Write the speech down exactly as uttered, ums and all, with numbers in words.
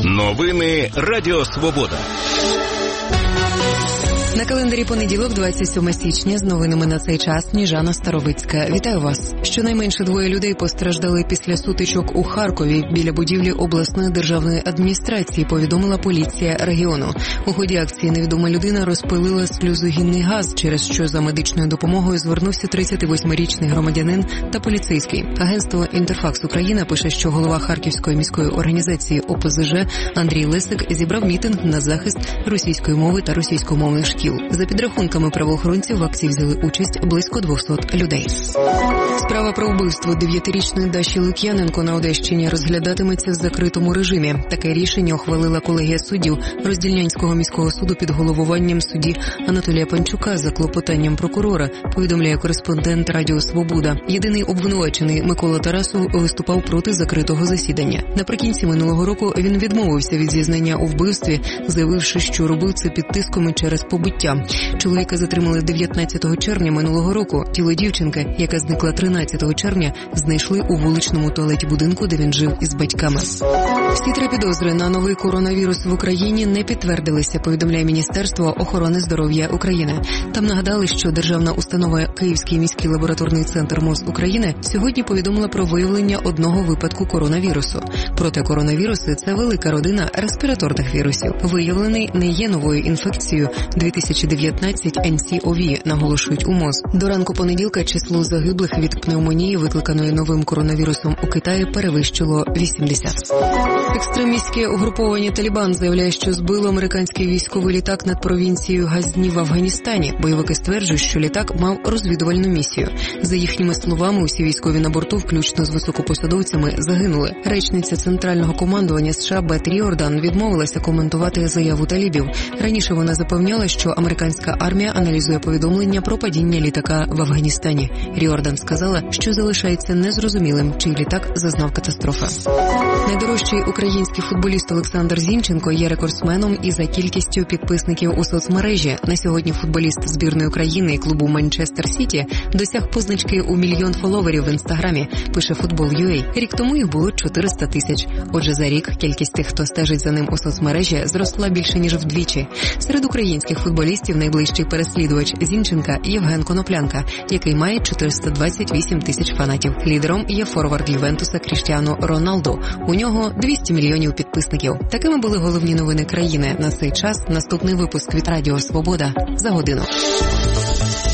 Новини Радіо Свобода. На календарі понеділок, двадцять сьоме січня, з новинами на цей час Ніжана Старовицька. Вітаю вас. Щонайменше двоє людей постраждали після сутичок у Харкові біля будівлі обласної державної адміністрації, повідомила поліція регіону. У ході акції невідома людина розпилила сльозогінний газ, через що за медичною допомогою звернувся тридцятивосьмирічний громадянин та поліцейський. Агентство «Інтерфакс Україна» пише, що голова Харківської міської організації О Пе Зе Же Андрій Лесик зібрав мітинг на захист російської мови та російськомовних шкіл. За підрахунками правоохоронців, в акції взяли участь близько двохсот людей. Справа про вбивство дев'ятирічної Даші Лук'яненко на Одещині розглядатиметься в закритому режимі. Таке рішення ухвалила колегія суддів Роздільнянського міського суду під головуванням судді Анатолія Панчука за клопотанням прокурора, повідомляє кореспондент Радіо Свобода. Єдиний обвинувачений Микола Тарасов виступав проти закритого засідання. Наприкінці минулого року він відмовився від зізнання у вбивстві, заявивши, що робив це під тиском і через побиття. Чоловіка затримали дев'ятнадцятого червня минулого року. Тіло дівчинки, яка зникла тринадцятого червня, знайшли у вуличному туалеті будинку, де він жив із батьками. Всі три підозри на новий коронавірус в Україні не підтвердилися, повідомляє Міністерство охорони здоров'я України. Там нагадали, що державна установа Київський міський лабораторний центр МОЗ України сьогодні повідомила про виявлення одного випадку коронавірусу. Проте коронавіруси – це велика родина респіраторних вірусів. Виявлений не є новою інфекцією дві тисячі дев'ятнадцять ен сі о ві, наголошують у МОЗ. До ранку понеділка число загиблих від пневмонії, викликаної новим коронавірусом у Китаї, перевищило вісімдесят. Екстремістське угруповання «Талібан» заявляє, що збило американський військовий літак над провінцією Газні в Афганістані. Бойовики стверджують, що літак мав розвідувальну місію. За їхніми словами, усі військові на борту, включно з високопосадовцями, загинули. Речниця Центрального командування США Бет Ріордан відмовилася коментувати заяву талібів. Раніше вона запевняла, що американська армія аналізує повідомлення про падіння літака в Афганістані. Ріордан сказала, що залишається незрозумілим, чий літак зазнав катастрофи. Найдорожчий український футболіст Олександр Зінченко є рекордсменом і за кількістю підписників у соцмережі. На сьогодні футболіст збірної країни і клубу Манчестер Сіті досяг позначки у мільйон фоловерів в інстаграмі, пише Футбол.ю а. Рік тому їх було чотириста тисяч. Отже, за рік кількість тих, хто стежить за ним у соцмережі, зросла більше, ніж вдвічі. Серед українських футболістів найближчий переслідувач Зінченка – Євген Коноплянка, який має чотириста двадцять вісім тисяч фанатів. Лідером є форвард Ювентуса Кріштіану Роналду. У нього двісті мільйонів підписників. Такими були головні новини країни на цей час. Наступний випуск від Радіо Свобода за годину.